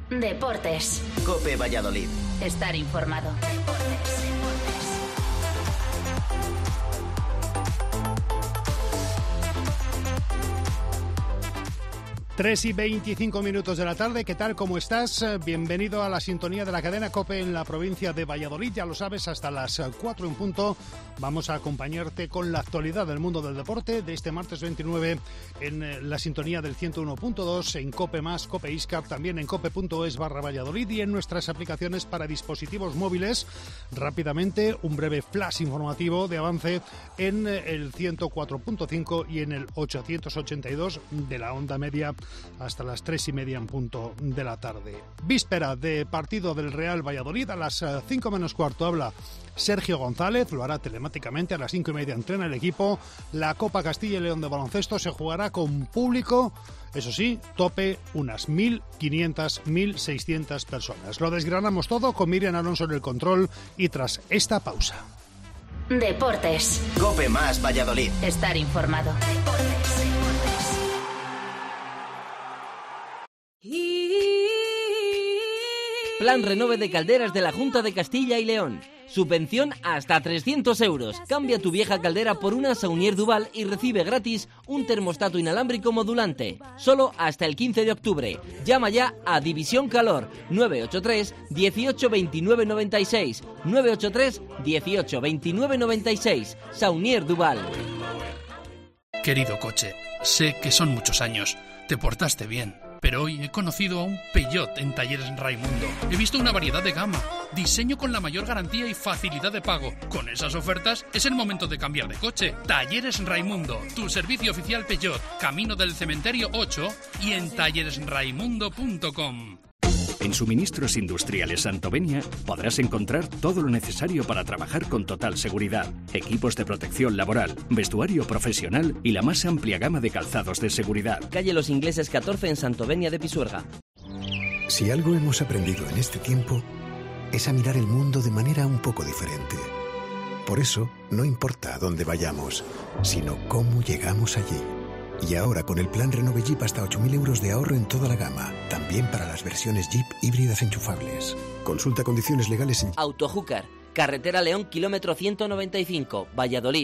Deportes. COPE Valladolid. Estar informado. 3:25 de la tarde, ¿qué tal? ¿Cómo estás? Bienvenido a la sintonía de la cadena COPE en la provincia de Valladolid. Ya lo sabes, hasta las 4 en punto vamos a acompañarte con la actualidad del mundo del deporte de este martes 29 en la sintonía del 101.2, en COPE+, COPE Iscar, también en cope.es/Valladolid y en nuestras aplicaciones para dispositivos móviles. Rápidamente, un breve flash informativo de avance en el 104.5 y en el 882 de la onda media hasta las 3:30 en punto de la tarde. Víspera de partido del Real Valladolid, a las 5 menos cuarto habla Sergio González, lo hará telemáticamente, a las 5:30 entrena el equipo. La Copa Castilla y León de baloncesto se jugará con público, eso sí, tope unas 1.500, 1.600 personas. Lo desgranamos todo con Miriam Alonso en el control y tras esta pausa. Deportes. COPE más Valladolid. Estar informado. Plan Renove de Calderas de la Junta de Castilla y León. Subvención hasta 300 euros. Cambia tu vieja caldera por una Saunier Duval y recibe gratis un termostato inalámbrico modulante. Solo hasta el 15 de octubre. Llama ya a División Calor 983 18 29 96. 983 18 29 96. Saunier Duval. Querido coche, sé que son muchos años. Te portaste bien. Pero hoy he conocido a un Peugeot en Talleres Raimundo. He visto una variedad de gama, diseño con la mayor garantía y facilidad de pago. Con esas ofertas es el momento de cambiar de coche. Talleres Raimundo, tu servicio oficial Peugeot, Camino del Cementerio 8 y en talleresraimundo.com. En Suministros Industriales Santovenia podrás encontrar todo lo necesario para trabajar con total seguridad. Equipos de protección laboral, vestuario profesional y la más amplia gama de calzados de seguridad. Calle Los Ingleses 14 en Santovenia de Pisuerga. Si algo hemos aprendido en este tiempo es a mirar el mundo de manera un poco diferente. Por eso, no importa a dónde vayamos, sino cómo llegamos allí. Y ahora con el plan Renove Jeep hasta 8.000 euros de ahorro en toda la gama, también para las versiones Jeep híbridas enchufables. Consulta condiciones legales en Autojúcar, Carretera León, kilómetro 195, Valladolid.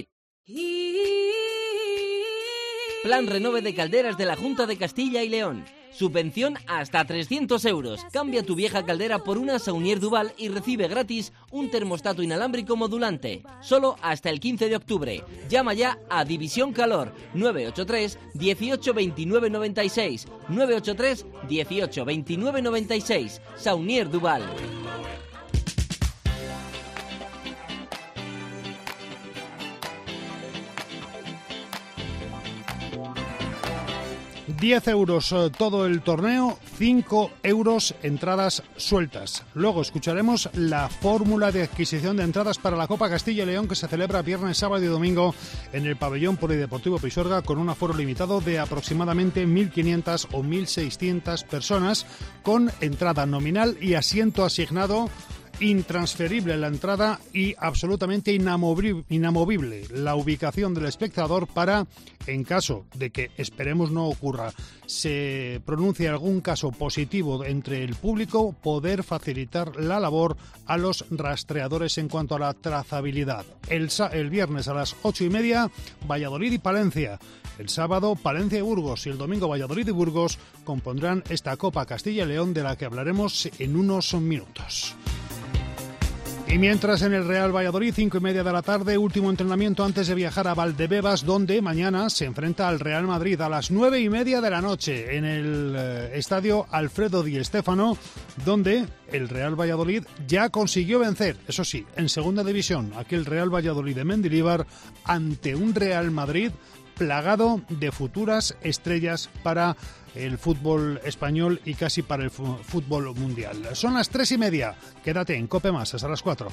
Plan Renove de Calderas de la Junta de Castilla y León. Subvención hasta 300 euros. Cambia tu vieja caldera por una Saunier Duval y recibe gratis un termostato inalámbrico modulante. Solo hasta el 15 de octubre. Llama ya a División Calor 983 18 29 96. 983 18 29 96. Saunier Duval. 10 euros todo el torneo, 5 euros entradas sueltas. Luego escucharemos la fórmula de adquisición de entradas para la Copa Castilla y León que se celebra viernes, sábado y domingo en el pabellón polideportivo Pisuerga con un aforo limitado de aproximadamente 1.500 o 1.600 personas con entrada nominal y asiento asignado. Intransferible la entrada y absolutamente inamovible la ubicación del espectador para, en caso de que esperemos no ocurra, se pronuncie algún caso positivo entre el público, poder facilitar la labor a los rastreadores en cuanto a la trazabilidad. El viernes a las 8:30, Valladolid y Palencia. El sábado, Palencia y Burgos, y el domingo, Valladolid y Burgos compondrán esta Copa Castilla y León de la que hablaremos en unos minutos. Y mientras en el Real Valladolid, 5:30 de la tarde, último entrenamiento antes de viajar a Valdebebas, donde mañana se enfrenta al Real Madrid a las 9:30 de la noche en el estadio Alfredo Di Stéfano, donde el Real Valladolid ya consiguió vencer, eso sí, en segunda división, aquel Real Valladolid de Mendilibar ante un Real Madrid plagado de futuras estrellas para el fútbol español y casi para el fútbol mundial. Son las 3:30. Quédate en COPE Más hasta las 4.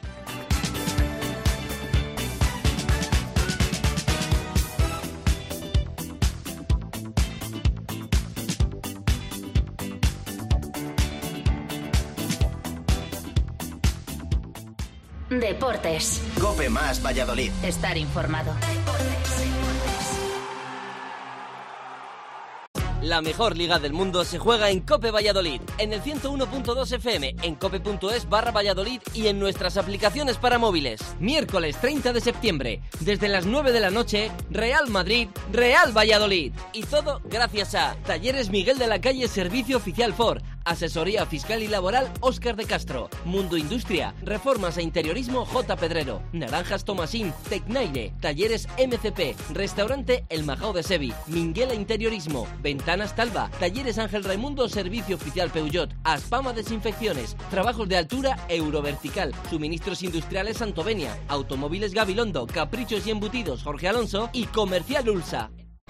Deportes. COPE Más Valladolid. Estar informado. La mejor liga del mundo se juega en COPE Valladolid, en el 101.2 FM, en cope.es/Valladolid y en nuestras aplicaciones para móviles. Miércoles 30 de septiembre, desde las 9 de la noche, Real Madrid, Real Valladolid. Y todo gracias a Talleres Miguel de la Calle, Servicio Oficial Ford, Asesoría Fiscal y Laboral Óscar de Castro, Mundo Industria, Reformas e Interiorismo J. Pedrero, Naranjas Tomasín, Tecnaire, Talleres MCP, Restaurante El Majao de Sevi, Minguela Interiorismo, Ventanas Talva, Talleres Ángel Raimundo, Servicio Oficial Peugeot, Aspama Desinfecciones, Trabajos de Altura Eurovertical, Suministros Industriales Santovenia, Automóviles Gabilondo, Caprichos y Embutidos Jorge Alonso y Comercial Ulsa.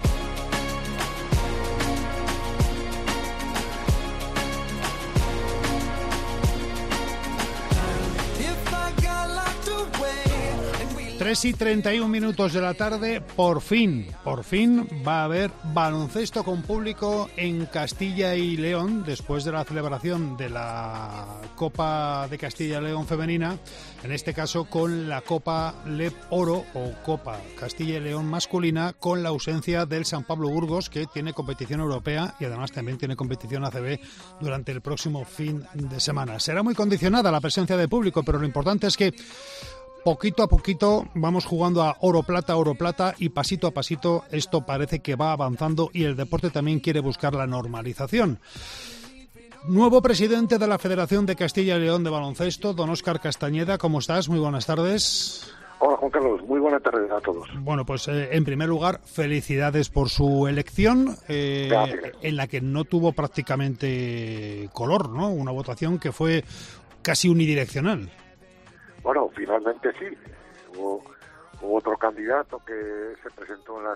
Tres y 31 minutos de la tarde, por fin va a haber baloncesto con público en Castilla y León, después de la celebración de la Copa de Castilla y León femenina, en este caso con la Copa LEP Oro o Copa Castilla y León masculina, con la ausencia del San Pablo Burgos, que tiene competición europea y además también tiene competición ACB durante el próximo fin de semana. Será muy condicionada la presencia de público, pero lo importante es que poquito a poquito vamos jugando a oro-plata y pasito a pasito esto parece que va avanzando y el deporte también quiere buscar la normalización. Nuevo presidente de la Federación de Castilla y León de Baloncesto, don Óscar Castañeda, ¿cómo estás? Muy buenas tardes. Hola Juan Carlos, muy buenas tardes a todos. Bueno, pues en primer lugar, felicidades por su elección, en la que no tuvo prácticamente color, ¿no? Una votación que fue casi unidireccional. Bueno, finalmente sí. Hubo otro candidato que se presentó en las,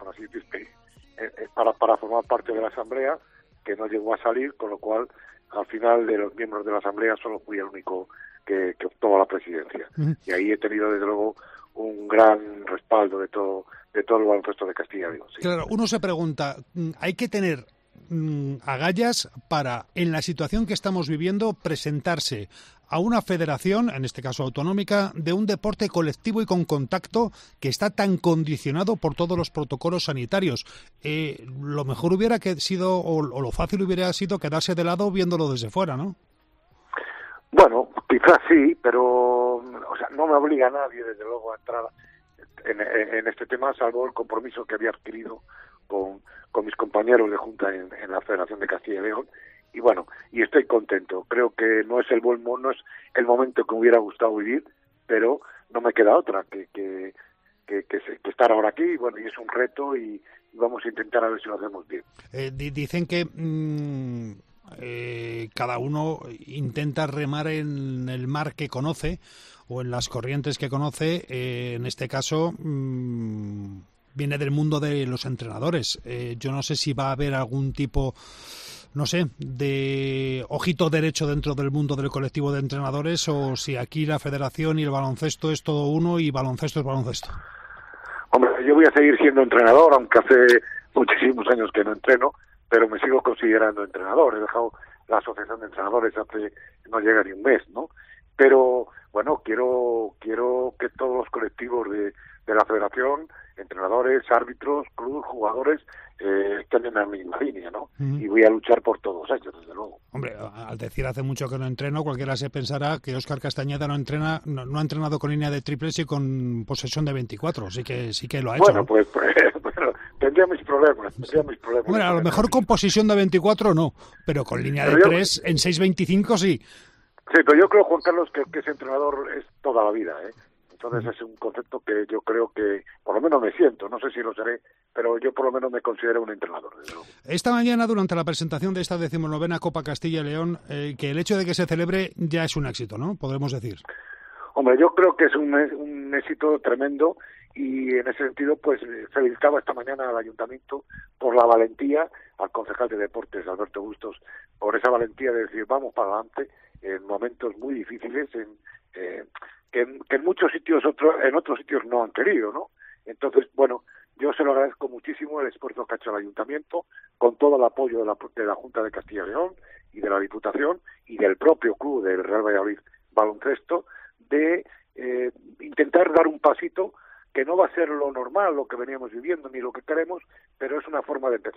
para formar parte de la Asamblea, que no llegó a salir, con lo cual, al final, de los miembros de la Asamblea, solo fui el único que optó a la presidencia. Y ahí he tenido, desde luego, un gran respaldo de todo el baloncesto de Castilla y León. Sí. Claro, uno se pregunta, hay que tener agallas para, en la situación que estamos viviendo, presentarse a una federación, en este caso autonómica, de un deporte colectivo y con contacto que está tan condicionado por todos los protocolos sanitarios. Lo mejor hubiera sido, o lo fácil hubiera sido quedarse de lado viéndolo desde fuera, ¿no? Bueno, quizás sí, pero no me obliga a nadie, desde luego, a entrar en este tema, salvo el compromiso que había adquirido con mis compañeros de junta en la Federación de Castilla y León. Y bueno, y estoy contento. Creo que no es el momento que me hubiera gustado vivir, pero no me queda otra que estar ahora aquí. Bueno, y es un reto y vamos a intentar a ver si lo hacemos bien. Dicen que cada uno intenta remar en el mar que conoce o en las corrientes que conoce. En este caso viene del mundo de los entrenadores. Yo no sé si va a haber algún tipo, no sé, de ojito derecho dentro del mundo del colectivo de entrenadores, o si aquí la federación y el baloncesto es todo uno y baloncesto es baloncesto. Hombre, yo voy a seguir siendo entrenador, aunque hace muchísimos años que no entreno, pero me sigo considerando entrenador. He dejado la asociación de entrenadores hace no llega ni un mes, ¿no? Pero bueno, quiero que todos los colectivos de la federación, entrenadores, árbitros, clubes, jugadores, estén en la misma línea, ¿no? Y voy a luchar por todos ellos, desde luego. Hombre, al decir hace mucho que no entreno, cualquiera se pensará que Óscar Castañeda no ha entrenado con línea de triples y con posesión de 24, sí que lo ha hecho. Bueno, ¿no? pues tendría mis problemas. Hombre, a lo mejor con posesión de 24 no, pero con línea de 3 en 6.25 sí. Sí, pero yo creo, Juan Carlos, que ese entrenador es toda la vida, ¿eh? Entonces es un concepto que yo creo que, por lo menos me siento, no sé si lo seré, pero yo por lo menos me considero un entrenador. Esta mañana, durante la presentación de esta 19ª Copa Castilla y León, que el hecho de que se celebre ya es un éxito, ¿no? Podremos decir. Hombre, yo creo que es un éxito tremendo y en ese sentido, pues felicitaba esta mañana al Ayuntamiento por la valentía, al concejal de Deportes, Alberto Bustos, por esa valentía de decir vamos para adelante en momentos muy difíciles, que en muchos sitios, en otros sitios no han querido, ¿no? Entonces, bueno, yo se lo agradezco muchísimo el esfuerzo que ha hecho el Ayuntamiento, con todo el apoyo de la Junta de Castilla y León y de la Diputación y del propio club del Real Valladolid Baloncesto, de intentar dar un pasito que no va a ser lo normal, lo que veníamos viviendo, ni lo que queremos, pero es una forma de empezar.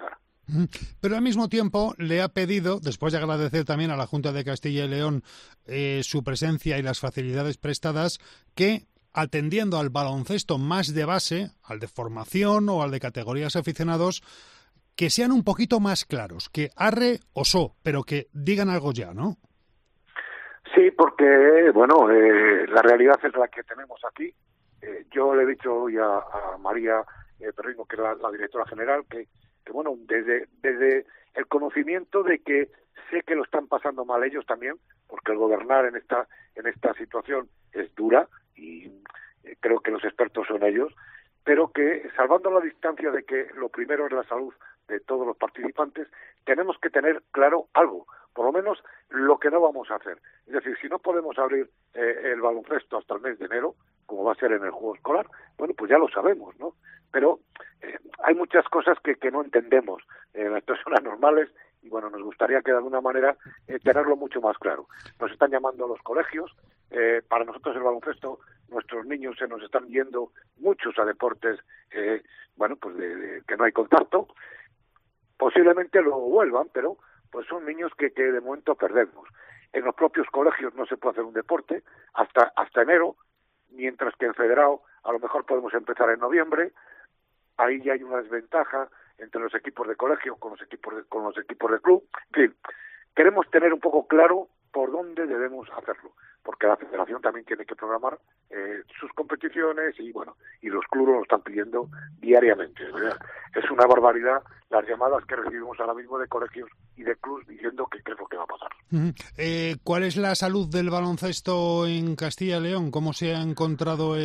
Pero al mismo tiempo le ha pedido, después de agradecer también a la Junta de Castilla y León su presencia y las facilidades prestadas, que atendiendo al baloncesto más de base, al de formación o al de categorías aficionados, que sean un poquito más claros, que arre o so, pero que digan algo ya, ¿no? Sí, porque, bueno, la realidad es la que tenemos aquí. Yo le he dicho hoy a María Perrino, que es la directora general, que bueno, desde el conocimiento de que sé que lo están pasando mal ellos también, porque el gobernar en esta situación es dura y creo que los expertos son ellos, pero que salvando la distancia de que lo primero es la salud de todos los participantes, tenemos que tener claro algo, por lo menos lo que no vamos a hacer. Es decir, si no podemos abrir el baloncesto hasta el mes de enero, como va a ser en el juego escolar, bueno, pues ya lo sabemos, ¿no? Pero hay muchas cosas que no entendemos las personas normales y, bueno, nos gustaría que de alguna manera tenerlo mucho más claro. Nos están llamando a los colegios, para nosotros el baloncesto, nuestros niños se nos están yendo muchos a deportes, bueno, pues de que no hay contacto, posiblemente lo vuelvan, pero pues son niños que de momento perdemos. En los propios colegios no se puede hacer un deporte hasta enero, mientras que en federado a lo mejor podemos empezar en noviembre. Ahí ya hay una desventaja entre los equipos de colegio con los equipos de club. En fin, queremos tener un poco claro por dónde debemos hacerlo, porque la federación también tiene que programar sus competiciones y, bueno, y los clubes lo están pidiendo diariamente, ¿verdad? Es una barbaridad las llamadas que recibimos ahora mismo de colegios y de clubes diciendo que qué es lo que va a pasar. ¿Cuál es la salud del baloncesto en Castilla y León? ¿Cómo se ha encontrado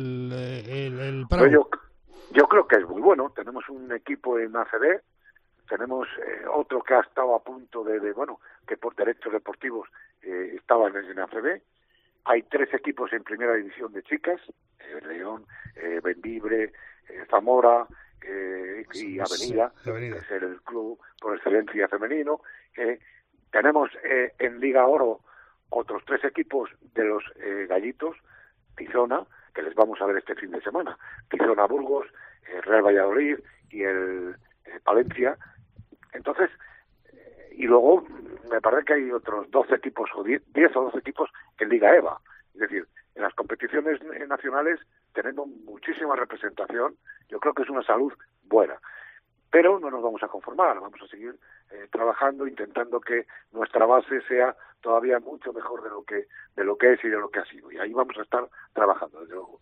el Prado? Pues yo creo que es muy bueno. Tenemos un equipo en ACB, tenemos otro que ha estado a punto bueno, que por derechos deportivos estaba en ACB. Hay 3 equipos en primera división de chicas, León, Bembibre, Zamora y Avenida, que es el club por excelencia femenino. Tenemos en Liga Oro otros 3 equipos de los gallitos, Tizona, que les vamos a ver este fin de semana, Tizona Burgos, Real Valladolid y el Palencia. Entonces, y luego me parece que hay otros 12 equipos, o 10 o 12 equipos en Liga EVA. Es decir, en las competiciones nacionales tenemos muchísima representación. Yo creo que es una salud buena. Pero no nos vamos a conformar, vamos a seguir trabajando, intentando que nuestra base sea todavía mucho mejor de lo que es y de lo que ha sido. Y ahí vamos a estar trabajando, desde luego.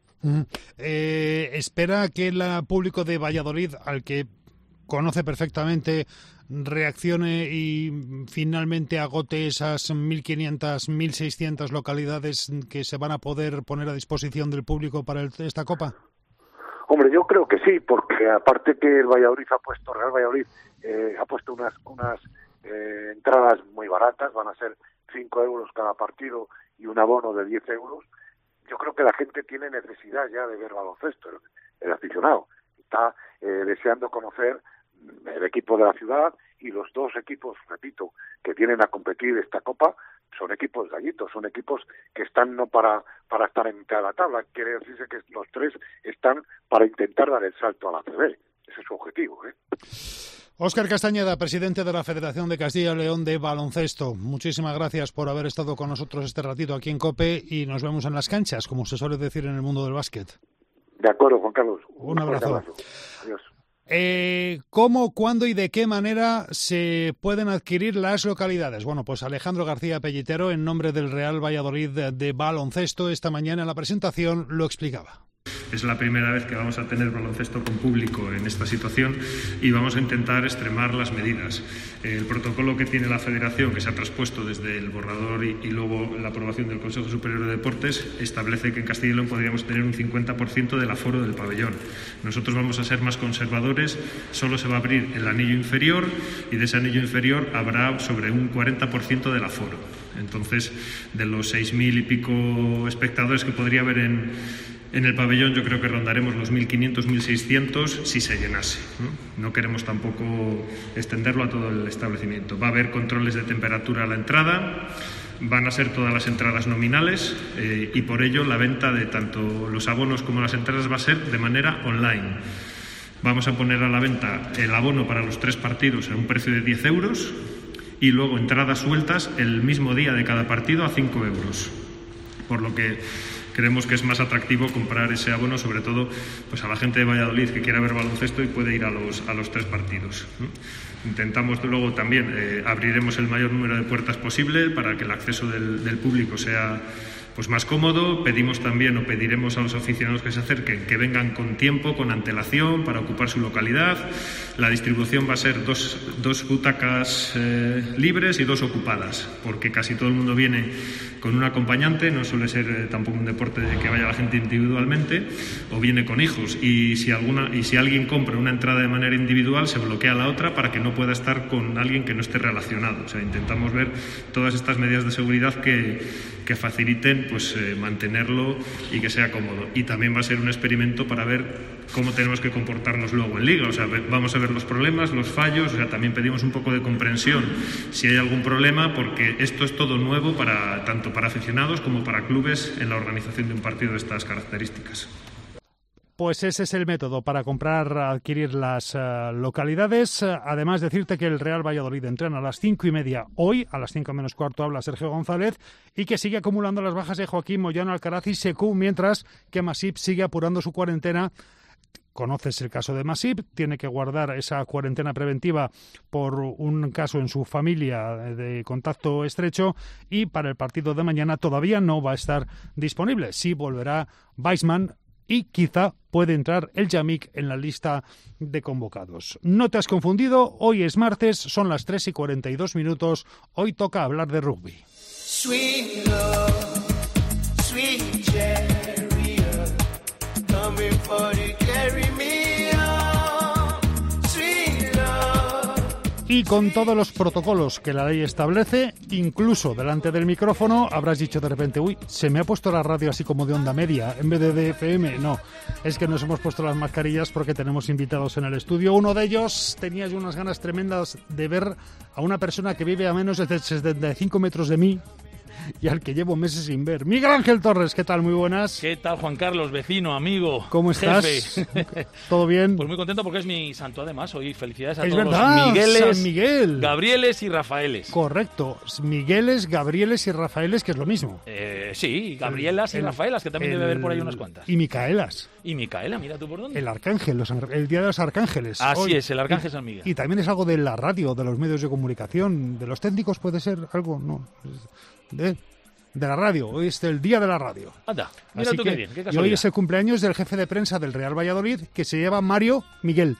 ¿Espera que el público de Valladolid, al que conoce perfectamente, reaccione y finalmente agote esas 1.500, 1.600 localidades que se van a poder poner a disposición del público para esta Copa? Hombre, yo creo que sí, porque aparte que el Real Valladolid ha puesto unas entradas muy baratas, van a ser 5 euros cada partido y un abono de 10 euros. Yo creo que la gente tiene necesidad ya de ver baloncesto, el aficionado. Está deseando conocer el equipo de la ciudad, y los 2 equipos, repito, que vienen a competir esta Copa son equipos gallitos, son equipos que están no para estar en mitad de la tabla, quiere decirse que los 3 están para intentar dar el salto a la ACB. Ese es su objetivo, Óscar Castañeda, presidente de la Federación de Castilla y León de Baloncesto. Muchísimas gracias por haber estado con nosotros este ratito aquí en COPE y nos vemos en las canchas, como se suele decir en el mundo del básquet. De acuerdo, Juan Carlos. Un abrazo. Adiós. ¿Cómo, cuándo y de qué manera se pueden adquirir las localidades? Bueno, pues Alejandro García Pellitero, en nombre del Real Valladolid de baloncesto, esta mañana en la presentación lo explicaba. Es la primera vez que vamos a tener baloncesto con público en esta situación y vamos a intentar extremar las medidas. El protocolo que tiene la Federación, que se ha traspuesto desde el borrador y luego la aprobación del Consejo Superior de Deportes, establece que en Castilla y León podríamos tener un 50% del aforo del pabellón. Nosotros vamos a ser más conservadores, solo se va a abrir el anillo inferior y de ese anillo inferior habrá sobre un 40% del aforo. Entonces, de los 6.000 y pico espectadores que podría haber en el pabellón, yo creo que rondaremos los 1.500, 1.600 si se llenase. No queremos tampoco extenderlo a todo el establecimiento. Va a haber controles de temperatura a la entrada, van a ser todas las entradas nominales y por ello la venta de tanto los abonos como las entradas va a ser de manera online. Vamos a poner a la venta el abono para los 3 partidos a un precio de 10 euros y luego entradas sueltas el mismo día de cada partido a 5 euros. Por lo que creemos que es más atractivo comprar ese abono, sobre todo pues a la gente de Valladolid que quiera ver baloncesto y puede ir a los 3 partidos, ¿no? Intentamos luego también, abriremos el mayor número de puertas posible para que el acceso del público sea pues más cómodo. Pedimos también o pediremos a los aficionados que se acerquen que vengan con tiempo, con antelación para ocupar su localidad. La distribución va a ser dos butacas libres y 2 ocupadas, porque casi todo el mundo viene con un acompañante, no suele ser tampoco un deporte de que vaya la gente individualmente, o viene con hijos, y si alguien compra una entrada de manera individual se bloquea la otra para que no pueda estar con alguien que no esté relacionado. O sea, intentamos ver todas estas medidas de seguridad que faciliten pues mantenerlo y que sea cómodo. Y también va a ser un experimento para ver cómo tenemos que comportarnos luego en Liga. O sea, vamos a ver los problemas, los fallos. O sea, también pedimos un poco de comprensión si hay algún problema, porque esto es todo nuevo tanto para aficionados como para clubes en la organización de un partido de estas características. Pues ese es el método para adquirir las localidades. Además, decirte que el Real Valladolid entrena a las 5:30 hoy, a las 5 menos cuarto habla Sergio González, y que sigue acumulando las bajas de Joaquín, Moyano, Alcaraz y Sekou, mientras que Masip sigue apurando su cuarentena. Conoces el caso de Masip, tiene que guardar esa cuarentena preventiva por un caso en su familia de contacto estrecho, y para el partido de mañana todavía no va a estar disponible. Sí volverá Weissman y quizá puede entrar el Yamik en la lista de convocados. No te has confundido, hoy es martes, son las 3:42, hoy toca hablar de rugby. Sweet love, sweet chariot, coming for to carry me on, sweet love. Y con todos los protocolos que la ley establece, incluso delante del micrófono, habrás dicho de repente, uy, se me ha puesto la radio así como de onda media, en vez de FM. No, es que nos hemos puesto las mascarillas porque tenemos invitados en el estudio. Uno de ellos tenía yo unas ganas tremendas de ver a una persona que vive a menos de 75 metros de mí y al que llevo meses sin ver. Miguel Ángel Torres, ¿qué tal? Muy buenas. ¿Qué tal, Juan Carlos, vecino, amigo? ¿Cómo estás? Jefe. ¿Todo bien? Pues muy contento porque es mi santo, además. Hoy felicidades a es todos verdad, los Migueles, San Miguel. Gabrieles y Rafaeles. Correcto, Migueles, Gabrieles y Rafaeles, que es lo mismo. Sí, Gabrielas y Rafaelas, que también debe haber por ahí unas cuantas. Y Micaelas. Y Micaela, mira tú por dónde. El Arcángel, el Día de los Arcángeles. Así hoy. Es, el Arcángel San Miguel. Y también es algo de la radio, de los medios de comunicación, de los técnicos puede ser algo, no, de la radio. Hoy es el Día de la Radio. Anda, mira así tú que, qué bien, qué casualidad. Y hoy es el cumpleaños del jefe de prensa del Real Valladolid, que se llama Mario Miguel.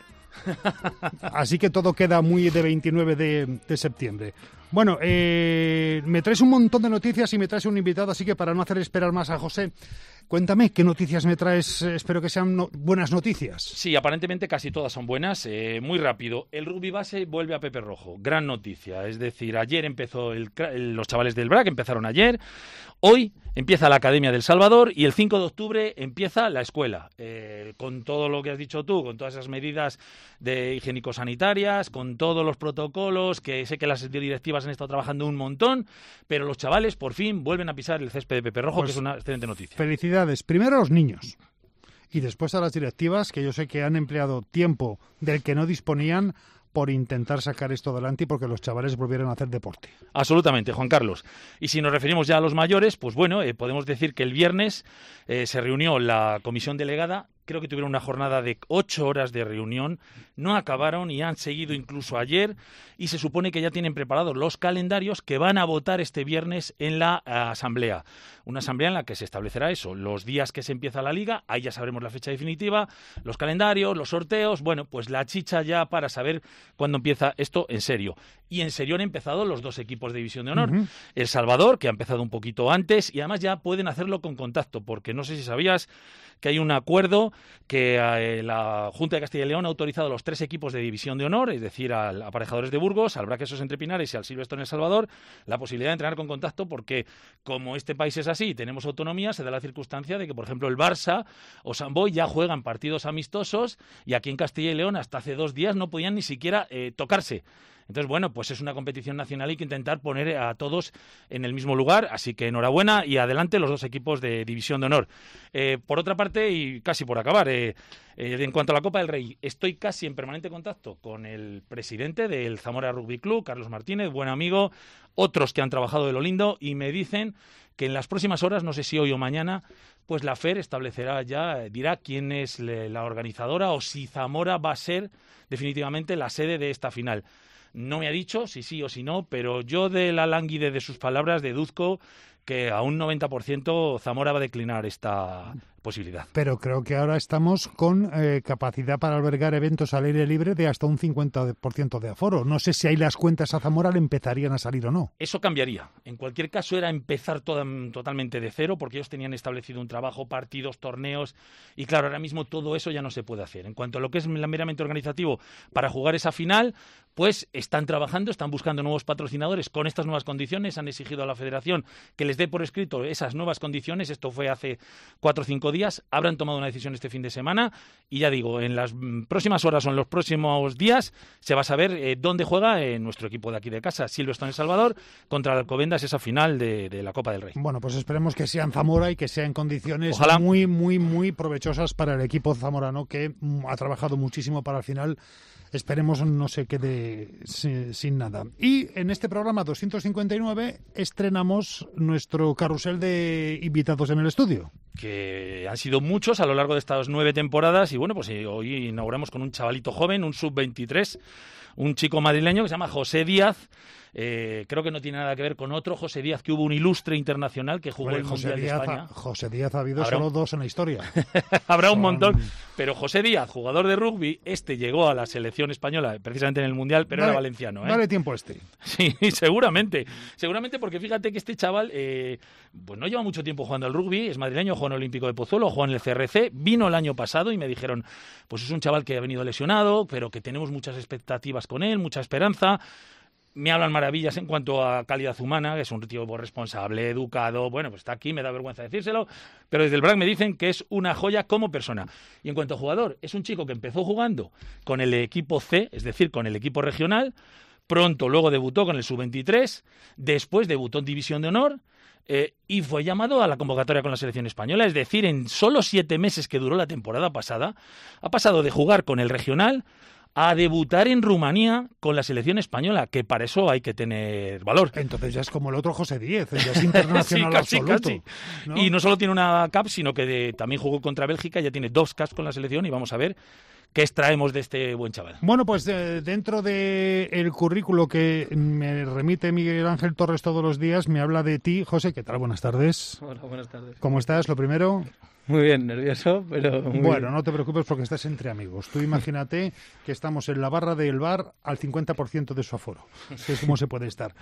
Así que todo queda muy de 29 de septiembre. Bueno, me traes un montón de noticias y me traes un invitado, así que para no hacer esperar más a José, cuéntame qué noticias me traes. Espero que sean buenas noticias. Sí, aparentemente casi todas son buenas. Muy rápido, el rugby base vuelve a Pepe Rojo. Gran noticia, es decir, ayer empezó los chavales del BRAC, empezaron ayer. Hoy empieza la Academia del Salvador y el 5 de octubre empieza la escuela. Con todo lo que has dicho tú, con todas esas medidas de higiénico-sanitarias, con todos los protocolos, que sé que las directivas han estado trabajando un montón, pero los chavales por fin vuelven a pisar el césped de Pepe Rojo, pues, que es una excelente noticia. Felicidades. Primero a los niños y después a las directivas, que yo sé que han empleado tiempo del que no disponían por intentar sacar esto adelante y porque los chavales volvieran a hacer deporte. Absolutamente, Juan Carlos. Y si nos referimos ya a los mayores, pues bueno, podemos decir que el viernes se reunió la comisión delegada. Creo que tuvieron una jornada de 8 horas de reunión, no acabaron y han seguido incluso ayer, y se supone que ya tienen preparados los calendarios que van a votar este viernes en la asamblea. Una asamblea en la que se establecerá eso, los días que se empieza la liga, ahí ya sabremos la fecha definitiva, los calendarios, los sorteos, bueno, pues la chicha ya para saber cuándo empieza esto en serio. Y en serio han empezado los 2 equipos de División de Honor. Uh-huh. El Salvador, que ha empezado un poquito antes, y además ya pueden hacerlo con contacto, porque no sé si sabías que hay un acuerdo que la Junta de Castilla y León ha autorizado a los 3 equipos de División de Honor, es decir, al Aparejadores de Burgos, al Braquesos Entre Pinares y al Silvestre en El Salvador, la posibilidad de entrenar con contacto, porque como este país es así y tenemos autonomía, se da la circunstancia de que, por ejemplo, el Barça o San Boi ya juegan partidos amistosos y aquí en Castilla y León hasta hace 2 días no podían ni siquiera tocarse. Entonces, bueno, pues es una competición nacional y hay que intentar poner a todos en el mismo lugar, así que enhorabuena y adelante los dos equipos de División de Honor. Por otra parte, y casi por acabar, en cuanto a la Copa del Rey, estoy casi en permanente contacto con el presidente del Zamora Rugby Club, Carlos Martínez, buen amigo, otros que han trabajado de lo lindo, y me dicen que en las próximas horas, no sé si hoy o mañana, pues la FER dirá quién es la organizadora o si Zamora va a ser definitivamente la sede de esta final. No me ha dicho si sí o si no, pero yo de la lánguide de sus palabras deduzco que a un 90% Zamora va a declinar esta posibilidad. Pero creo que ahora estamos con capacidad para albergar eventos al aire libre de hasta un 50% de aforo. No sé si ahí las cuentas a Zamora le empezarían a salir o no. Eso cambiaría. En cualquier caso era empezar totalmente de cero, porque ellos tenían establecido un trabajo, partidos, torneos, y claro, ahora mismo todo eso ya no se puede hacer. En cuanto a lo que es meramente organizativo para jugar esa final, pues están trabajando, están buscando nuevos patrocinadores con estas nuevas condiciones, han exigido a la federación que les dé por escrito esas nuevas condiciones, esto fue hace 4 o 5 días, habrán tomado una decisión este fin de semana y ya digo, en las próximas horas o en los próximos días se va a saber dónde juega nuestro equipo de aquí de casa, Silverstone El Salvador, contra el Alcobendas, esa final de la Copa del Rey. Bueno, pues esperemos que sea en Zamora y que sea en condiciones Ojalá. muy, muy, muy provechosas para el equipo zamorano, que ha trabajado muchísimo para el final. Esperemos no se quede sin nada. Y en este programa 259 estrenamos nuestro carrusel de invitados en el estudio. Que han sido muchos a lo largo de estas 9 temporadas y bueno, pues hoy inauguramos con un chavalito joven, un sub-23, un chico madrileño que se llama José Díaz. Creo que no tiene nada que ver con otro José Díaz, que hubo un ilustre internacional que jugó el Mundial de España. José Díaz ha habido solo 2 en la historia. Habrá un montón, pero José Díaz, jugador de rugby, llegó a la selección española precisamente en el Mundial, pero era valenciano. Dale tiempo Sí, seguramente porque fíjate que este chaval pues no lleva mucho tiempo jugando al rugby, es madrileño, jugó en el Olímpico de Pozuelo, jugó en el CRC, vino el año pasado y me dijeron, pues es un chaval que ha venido lesionado, pero que tenemos muchas expectativas con él, mucha esperanza. Me hablan maravillas en cuanto a calidad humana, que es un tío responsable, educado, bueno, pues está aquí, me da vergüenza decírselo, pero desde el BRAC me dicen que es una joya como persona. Y en cuanto a jugador, es un chico que empezó jugando con el equipo C, es decir, con el equipo regional, pronto luego debutó con el sub-23, después debutó en División de Honor, y fue llamado a la convocatoria con la selección española, es decir, en solo 7 meses que duró la temporada pasada, ha pasado de jugar con el regional a debutar en Rumanía con la selección española, que para eso hay que tener valor. Entonces ya es como el otro José Díez, ya es internacional sí, absoluto. Casi. ¿No? Y no solo tiene una CAP, sino que también jugó contra Bélgica, ya tiene 2 CAPs con la selección y vamos a ver qué extraemos de este buen chaval. Bueno, pues dentro del currículo que me remite Miguel Ángel Torres todos los días, me habla de ti, José. ¿Qué tal? Buenas tardes. Hola, buenas tardes. ¿Cómo estás? Lo primero... Muy bien, nervioso, pero muy bueno, bien. No te preocupes porque estás entre amigos. Tú imagínate que estamos en la barra del bar al 50% de su aforo. Es como se puede estar.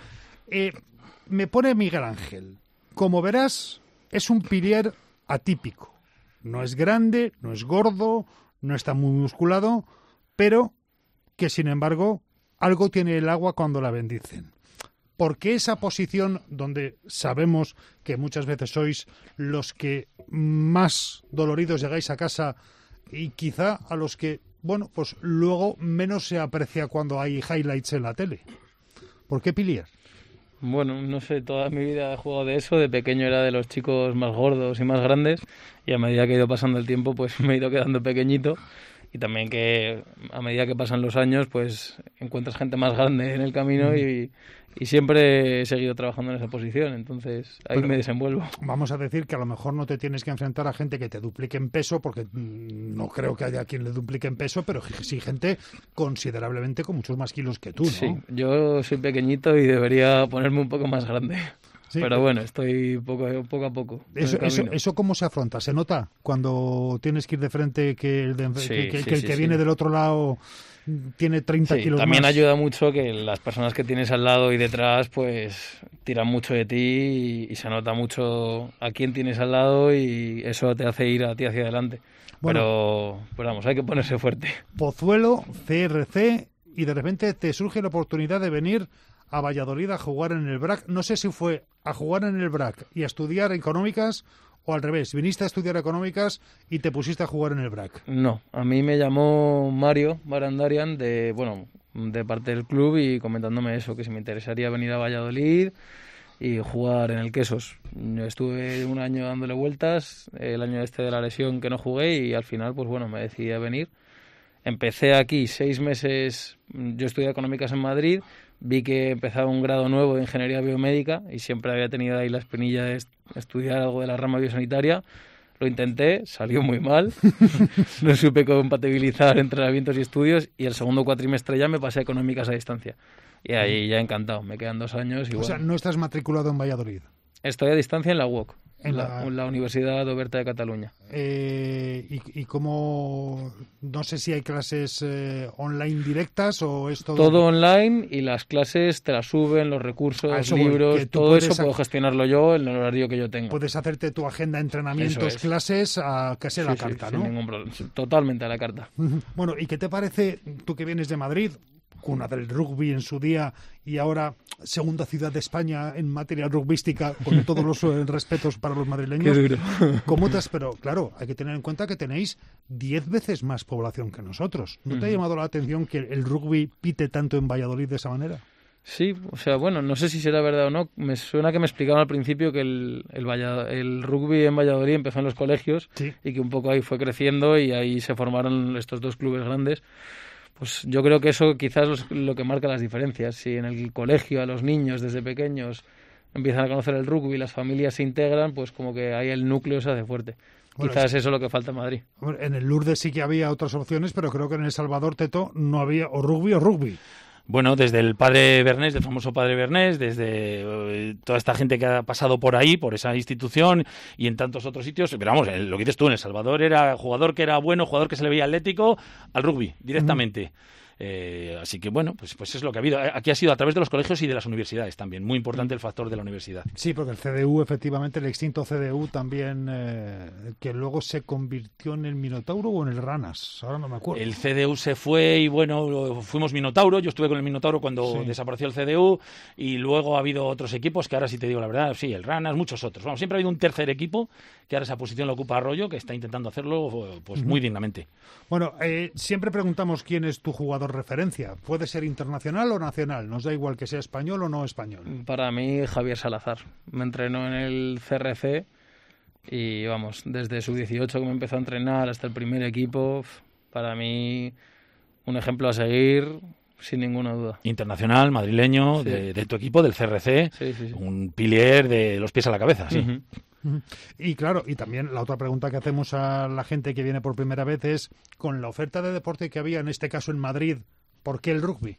Me pone Miguel Ángel. Como verás, es un pilier atípico. No es grande, no es gordo, no está muy musculado, pero que, sin embargo, algo tiene el agua cuando la bendicen. ¿Por qué esa posición donde sabemos que muchas veces sois los que más doloridos llegáis a casa y quizá a los que, bueno, pues luego menos se aprecia cuando hay highlights en la tele? ¿Por qué pilier? Bueno, no sé, toda mi vida he jugado de eso. De pequeño era de los chicos más gordos y más grandes y a medida que he ido pasando el tiempo pues me he ido quedando pequeñito. Y también que a medida que pasan los años, pues encuentras gente más grande en el camino y siempre he seguido trabajando en esa posición. Entonces ahí me desenvuelvo. Vamos a decir que a lo mejor no te tienes que enfrentar a gente que te duplique en peso, porque no creo que haya quien le duplique en peso, pero sí gente considerablemente con muchos más kilos que tú, ¿no? Sí, yo soy pequeñito y debería ponerme un poco más grande. Sí, pero bueno, estoy poco a poco. ¿Eso cómo se afronta? ¿Se nota cuando tienes que ir de frente que el que viene del otro lado tiene 30 kilos también más? Ayuda mucho que las personas que tienes al lado y detrás pues tiran mucho de ti y se nota mucho a quién tienes al lado y eso te hace ir a ti hacia adelante. Bueno, pero vamos, hay que ponerse fuerte. Pozuelo, CRC, y de repente te surge la oportunidad de venir a Valladolid a jugar en el BRAC. No sé si fue a jugar en el BRAC y a estudiar económicas o al revés, viniste a estudiar económicas y te pusiste a jugar en el BRAC? No, a mí me llamó Mario Barandarian de parte del club y comentándome eso, que si me interesaría venir a Valladolid y jugar en el Quesos. Yo estuve un año dándole vueltas, el año de la lesión que no jugué, y al final pues bueno, me decidí a venir. Empecé aquí 6 meses, yo estudié económicas en Madrid, vi que empezaba un grado nuevo de ingeniería biomédica y siempre había tenido ahí la espinilla de estudiar algo de la rama biosanitaria. Lo intenté, salió muy mal, no supe compatibilizar entrenamientos y estudios, y el segundo cuatrimestre ya me pasé a económicas a distancia. Y ahí ya encantado, me quedan 2 años. Y o sea, no estás matriculado en Valladolid. Estoy a distancia en la UOC, en la Universidad Oberta de Cataluña. ¿Y cómo? No sé si hay clases online directas o es todo... Todo online, y las clases te las suben, los recursos, libros, todo eso puedo gestionarlo yo en el horario que yo tengo. Puedes hacerte tu agenda de entrenamientos, clases, a casi a la carta, ¿no? Sin ningún problema, totalmente a la carta. Bueno, ¿y qué te parece, tú que vienes de Madrid, cuna del rugby en su día y ahora segunda ciudad de España en materia rugbística, con todos los respetos para los madrileños? Qué duro. ¿Cómo pero claro, hay que tener en cuenta que tenéis 10 veces más población que nosotros. ¿No te ha llamado la atención que el rugby pite tanto en Valladolid de esa manera? Sí, o sea, bueno, no sé si será verdad o no. Me suena que me explicaban al principio que el rugby en Valladolid empezó en los colegios, sí, y que un poco ahí fue creciendo y ahí se formaron estos 2 clubes grandes. Pues yo creo que eso quizás es lo que marca las diferencias. Si en el colegio a los niños desde pequeños empiezan a conocer el rugby y las familias se integran, pues como que ahí el núcleo se hace fuerte. Bueno, quizás eso es lo que falta en Madrid. En el Lourdes sí que había otras opciones, pero creo que en El Salvador, Teto, no había o rugby. Bueno, desde el padre Bernés, del famoso padre Bernés, desde toda esta gente que ha pasado por ahí, por esa institución y en tantos otros sitios. Pero vamos, lo que dices tú, en El Salvador era jugador que era bueno, jugador que se le veía atlético, al rugby, directamente. Así que bueno, pues es lo que ha habido. Aquí ha sido a través de los colegios y de las universidades también. Muy importante el factor de la universidad. Sí, porque el CDU, efectivamente, el extinto CDU también, que luego se convirtió en el Minotauro o en el Ranas. Ahora no me acuerdo. El CDU se fue y bueno, fuimos Minotauro. Yo estuve con el Minotauro cuando desapareció el CDU, y luego ha habido otros equipos que ahora, si te digo la verdad, sí, el Ranas, muchos otros. Vamos, siempre ha habido un tercer equipo que ahora esa posición la ocupa Arroyo, que está intentando hacerlo pues muy dignamente. Bueno, siempre preguntamos quién es tu jugador referencia. Puede ser internacional o nacional, nos da igual que sea español o no español. Para mí, Javier Salazar. Me entrenó en el CRC y vamos, desde su 18 que me empezó a entrenar hasta el primer equipo, para mí un ejemplo a seguir sin ninguna duda. Internacional, madrileño, sí, de tu equipo, del CRC, sí. Un pilier de los pies a la cabeza, sí. Y claro, y también la otra pregunta que hacemos a la gente que viene por primera vez es, con la oferta de deporte que había, en este caso en Madrid, ¿por qué el rugby?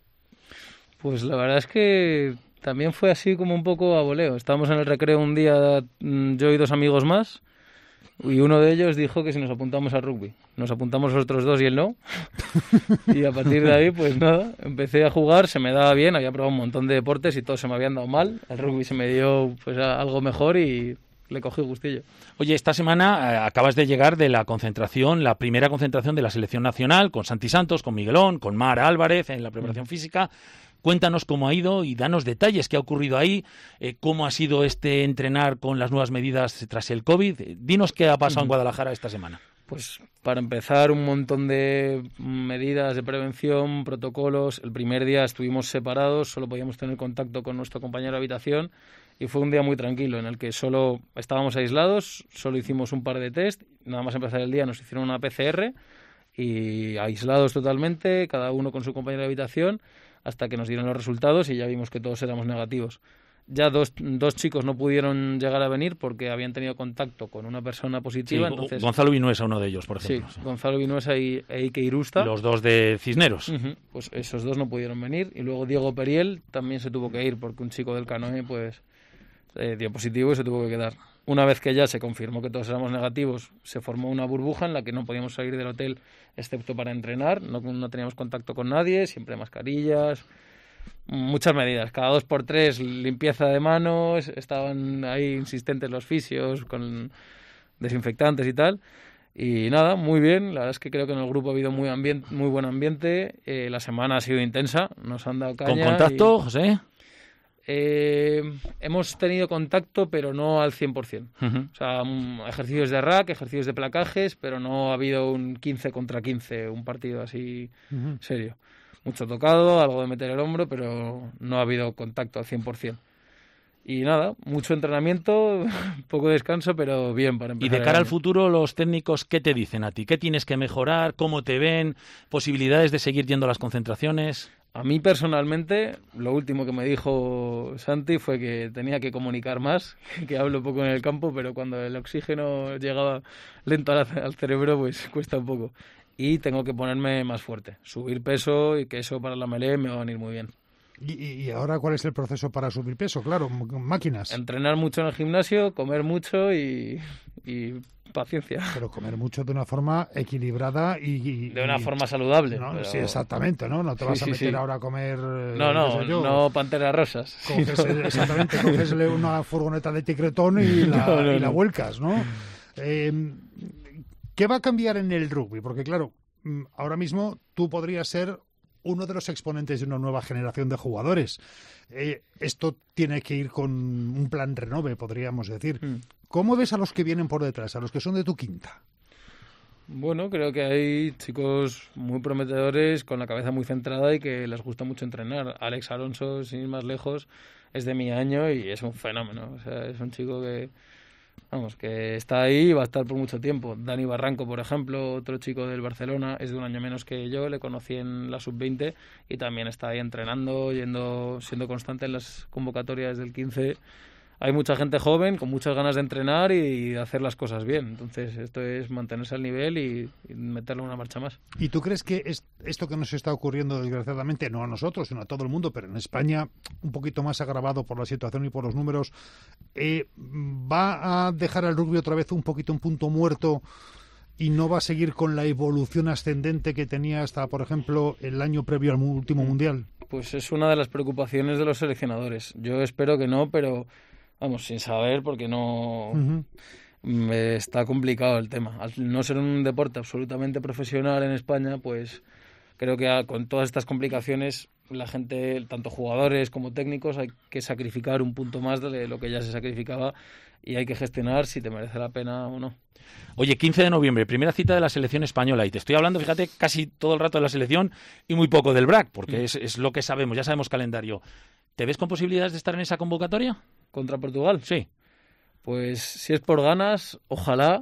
Pues la verdad es que también fue así como un poco a voleo. Estábamos en el recreo un día, yo y 2 amigos más, y uno de ellos dijo que si nos apuntamos al rugby. Nos apuntamos los otros 2 y él no. Y a partir de ahí, pues nada, empecé a jugar, se me daba bien, había probado un montón de deportes y todos se me habían dado mal. El rugby se me dio pues algo mejor y le cogí gustillo. Oye, esta semana acabas de llegar de la concentración, la primera concentración de la selección nacional, con Santi Santos, con Miguelón, con Mar Álvarez en la preparación física. Cuéntanos cómo ha ido y danos detalles, qué ha ocurrido ahí, cómo ha sido este entrenar con las nuevas medidas tras el COVID. Dinos qué ha pasado en Guadalajara esta semana. Pues para empezar, un montón de medidas de prevención, protocolos. El primer día estuvimos separados, solo podíamos tener contacto con nuestro compañero de habitación y fue un día muy tranquilo en el que solo estábamos aislados, solo hicimos un par de test, nada más empezar el día nos hicieron una PCR y aislados totalmente, cada uno con su compañero de habitación, hasta que nos dieron los resultados y ya vimos que todos éramos negativos. Ya dos chicos no pudieron llegar a venir porque habían tenido contacto con una persona positiva. Sí, entonces Gonzalo Vinuesa, uno de ellos, por ejemplo. Sí, Gonzalo Vinuesa e Ike Irusta. Los 2 de Cisneros. Pues esos 2 no pudieron venir. Y luego Diego Periel también se tuvo que ir porque un chico del canoe pues dio positivo y se tuvo que quedar. Una vez que ya se confirmó que todos éramos negativos, se formó una burbuja en la que no podíamos salir del hotel excepto para entrenar. No teníamos contacto con nadie, siempre mascarillas, muchas medidas. Cada 2x3 limpieza de manos, estaban ahí insistentes los fisios con desinfectantes y tal. Y nada, muy bien. La verdad es que creo que en el grupo ha habido muy buen ambiente. La semana ha sido intensa, nos han dado caña. ¿Con contacto, José? Hemos tenido contacto, pero no al 100%. O sea, ejercicios de rack, ejercicios de placajes, pero no ha habido un 15 contra 15, un partido así serio. Mucho tocado, algo de meter el hombro, pero no ha habido contacto al 100%. Y nada, mucho entrenamiento, poco descanso, pero bien para empezar. Y de cara al futuro, los técnicos, ¿qué te dicen a ti? ¿Qué tienes que mejorar? ¿Cómo te ven? ¿Posibilidades de seguir yendo a las concentraciones? A mí personalmente, lo último que me dijo Santi fue que tenía que comunicar más, que hablo poco en el campo, pero cuando el oxígeno llegaba lento al cerebro, pues cuesta un poco. Y tengo que ponerme más fuerte, subir peso, y que eso para la melee me va a venir muy bien. ¿Y ahora cuál es el proceso para subir peso? Claro, máquinas. Entrenar mucho en el gimnasio, comer mucho y paciencia. Pero comer mucho de una forma equilibrada y de una forma saludable. ¿no? Pero... Sí, exactamente, ¿no? No te vas a meter ahora a comer... No panteras rosas. Coges, exactamente, coges una furgoneta de ticretón y la vuelcas, ¿no? ¿Qué va a cambiar en el rugby? Porque claro, ahora mismo tú podrías ser uno de los exponentes de una nueva generación de jugadores. Esto tiene que ir con un plan renove, podríamos decir. ¿Cómo ves a los que vienen por detrás, a los que son de tu quinta? Bueno, creo que hay chicos muy prometedores, con la cabeza muy centrada y que les gusta mucho entrenar. Alex Alonso, sin ir más lejos, es de mi año y es un fenómeno. O sea, es un chico que está ahí y va a estar por mucho tiempo. Dani Barranco, por ejemplo, otro chico del Barcelona, es de un año menos que yo, le conocí en la sub-20 y también está ahí entrenando, siendo constante en las convocatorias del 15. Hay mucha gente joven con muchas ganas de entrenar y de hacer las cosas bien. Entonces, esto es mantenerse al nivel y meterle una marcha más. ¿Y tú crees que esto que nos está ocurriendo, desgraciadamente, no a nosotros, sino a todo el mundo, pero en España un poquito más agravado por la situación y por los números, va a dejar al rugby otra vez un poquito un punto muerto y no va a seguir con la evolución ascendente que tenía hasta, por ejemplo, el año previo al último Mundial? Pues es una de las preocupaciones de los seleccionadores. Yo espero que no, pero... Vamos, sin saber, porque no... Está complicado el tema. Al no ser un deporte absolutamente profesional en España, pues creo que con todas estas complicaciones, la gente, tanto jugadores como técnicos, hay que sacrificar un punto más de lo que ya se sacrificaba y hay que gestionar si te merece la pena o no. Oye, 15 de noviembre, primera cita de la selección española, y te estoy hablando, fíjate, casi todo el rato de la selección y muy poco del BRAC, porque es lo que sabemos, ya sabemos calendario. ¿Te ves con posibilidades de estar en esa convocatoria? ¿Contra Portugal? Sí. Pues si es por ganas, ojalá,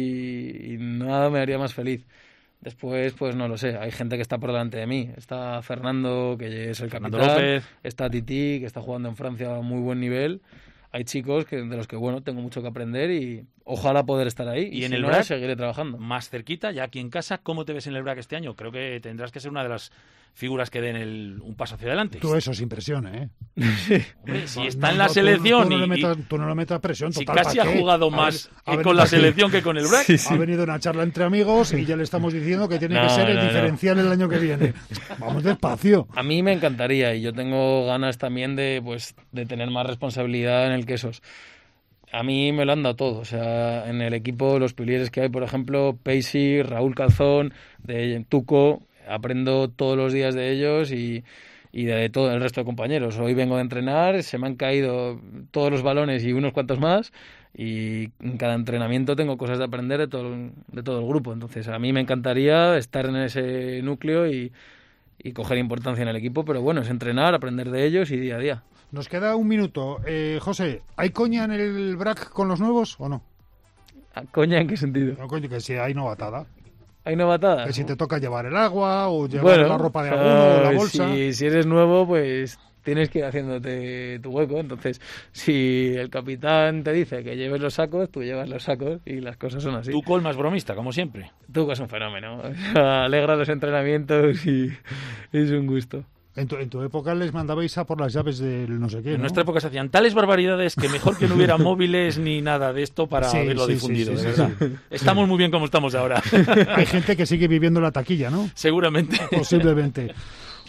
y nada me haría más feliz. Después, pues no lo sé, hay gente que está por delante de mí. Está Fernando, que es el capitán, López. Está Titi, que está jugando en Francia a muy buen nivel. Hay chicos de los que, bueno, tengo mucho que aprender y ojalá poder estar ahí. Y en si el no, BRAC, seguiré trabajando. Más cerquita, ya aquí en casa, ¿cómo te ves en el BRAC este año? Creo que tendrás que ser una de las figuras que den un paso hacia adelante. Tú eso sin presión, ¿eh? Hombre, si está en la selección tú no le metas presión. Si total, casi ha jugado más con la selección que con el BRAC. Ha venido una charla entre amigos y ya le estamos diciendo que tiene que ser el diferencial el año que viene. Vamos despacio. A mí me encantaría y yo tengo ganas también de tener más responsabilidad en el Quesos. A mí me lo han dado todo, o sea, en el equipo los piliers que hay, por ejemplo, Peisi, Raúl Calzón, de Tuco, aprendo todos los días de ellos y de todo el resto de compañeros. Hoy vengo de entrenar, se me han caído todos los balones y unos cuantos más y en cada entrenamiento tengo cosas de aprender de todo el grupo. Entonces a mí me encantaría estar en ese núcleo y coger importancia en el equipo, pero bueno, es entrenar, aprender de ellos y día a día. Nos queda un minuto. José, ¿hay coña en el BRAC con los nuevos o no? ¿Coña en qué sentido? No, coño, que si hay novatada. ¿Hay novatada? Que si te toca llevar el agua o llevar la ropa de alguno o la bolsa. Si eres nuevo, pues tienes que ir haciéndote tu hueco. Entonces, si el capitán te dice que lleves los sacos, tú llevas los sacos y las cosas son así. Tuco el más bromista, como siempre. Tuco es un fenómeno. Alegra los entrenamientos y es un gusto. En tu época les mandabais a por las llaves del no sé qué, ¿no? En nuestra época se hacían tales barbaridades que mejor que no hubiera móviles ni nada de esto para verlo difundido, de verdad. Estamos muy bien como estamos ahora. Hay gente que sigue viviendo la taquilla, ¿no? Seguramente. Posiblemente.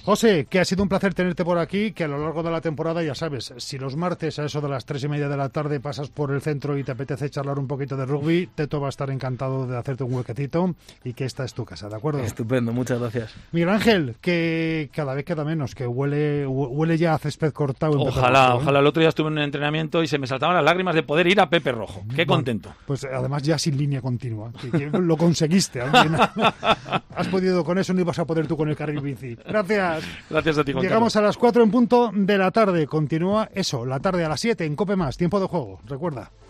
José, que ha sido un placer tenerte por aquí, que a lo largo de la temporada, ya sabes, si los martes a eso de las 3:30 de la tarde pasas por el centro y te apetece charlar un poquito de rugby, Teto va a estar encantado de hacerte un huequecito y que esta es tu casa, ¿de acuerdo? Estupendo, muchas gracias. Miguel Ángel, que cada vez queda menos, que huele ya a césped cortado. Ojalá. El otro día estuve en un entrenamiento y se me saltaban las lágrimas de poder ir a Pepe Rojo. Qué contento. Pues además ya sin línea continua, que lo conseguiste. Has podido con eso, no ibas a poder tú con el carril bici. Gracias. Gracias a ti, Juan Llegamos Carlos. a las 4 en punto de la tarde. Continúa eso, la tarde a las 7 en COPE+, tiempo de juego. Recuerda.